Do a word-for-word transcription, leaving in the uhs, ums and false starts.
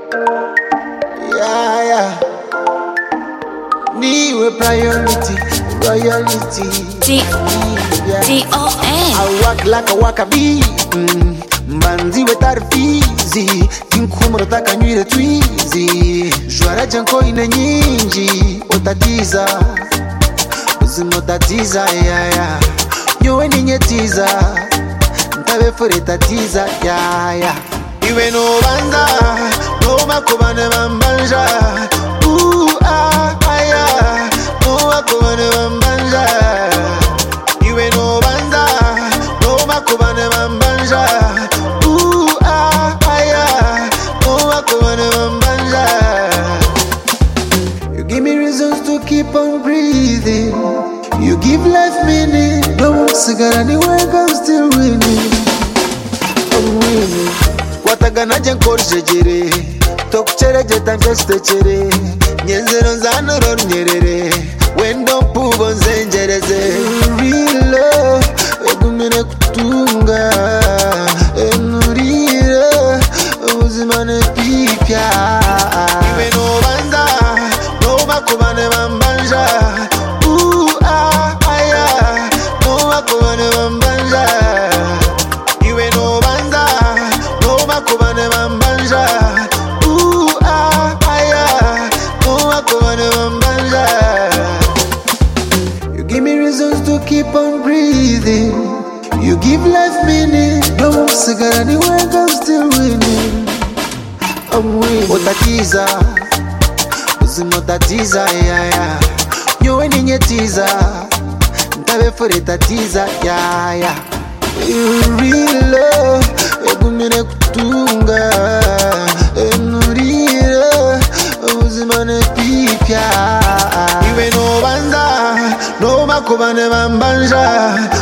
Yeah, yeah. Niwe priority, royalty. D D O N. I walk like a wakabi. Mbanzi we tarfizi. Tinkumro taka nywire twizi. Jwara janko ine nyinji. Otatiza. Uzimo otatiza, yeah, yeah. Nyowe ninyetiza. Ntabe fure tatiza, yeah, yeah. Iwe no banga. No makubane bambanja. Ooh, ah, ah, yeah. No makubane bambanja. Iwe no banga. No makubane bambanja. Ooh, ah, ah, yeah. No makubane bambanja. You give me reasons to keep on breathing. You give life meaning. No cigar anywhere, I'm still winning. I'm winning. Watagana jankor jejere. Tok chere jetan jeste chere. Nyenzero zanuro nyerere. Wendo pubo nzenjereze. Real love. Egumine kutunga. Enurire. Uzimane pipya. Iwe no banga. No makubane bambanja. Ooh, ah, ah, yeah. No makubane bambanja. Iwe no banga. No makubane bambanja. Ooh, ah, ah, yeah. No makubane bambanja. You give me reasons to keep on breathing. You give life meaning. No cigar anywhere, I'm still winning. I'm winning. Otatiza. Uzimo otatiza, yeah, yeah. Nyowe ninyetiza. Ntabe fure tatiza, yeah, yeah. You real love. Egumine kutunga. Enurire. Uzimane pipya. Iwe no banga. No makubane bambanja.